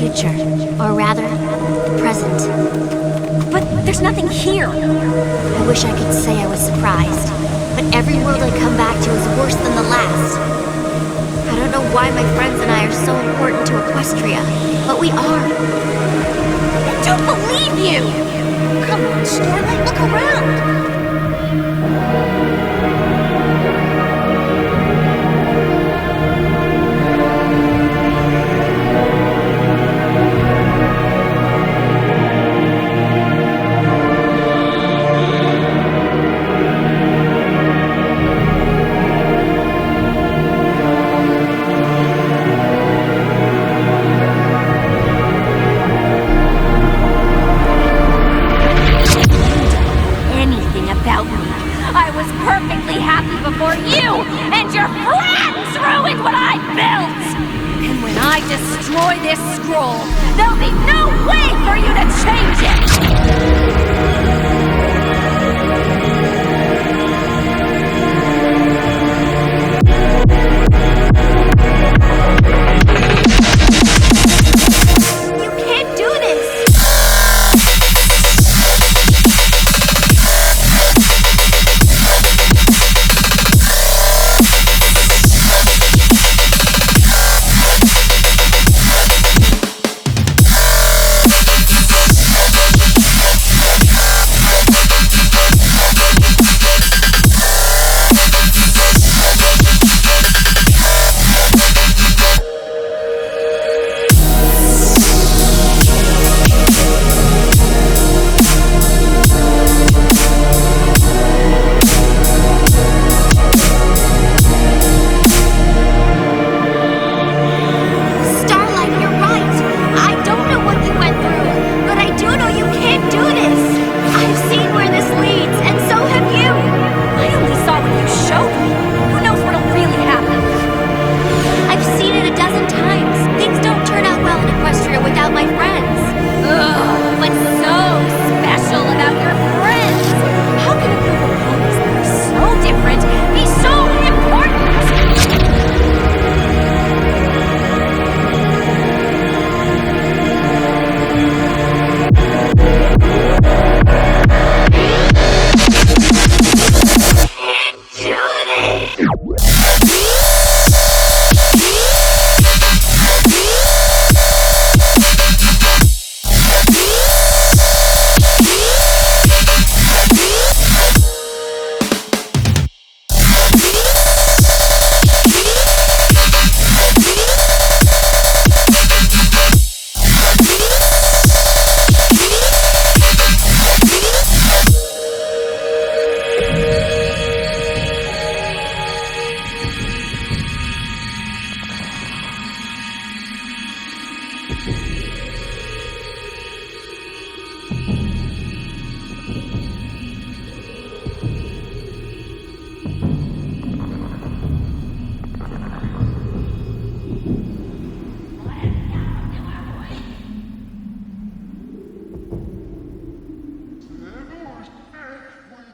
future. Or rather, the present. But there's nothing here. I wish I could say I was surprised, but every world I come back to is worse than the last. I don't know why my friends and I are so important to Equestria, but we are. I don't believe you! Come on, Starlight, look around! I was perfectly happy before you and your friends ruined what I built! And when I destroy this scroll, there'll be no way for you to change it! Enjoy.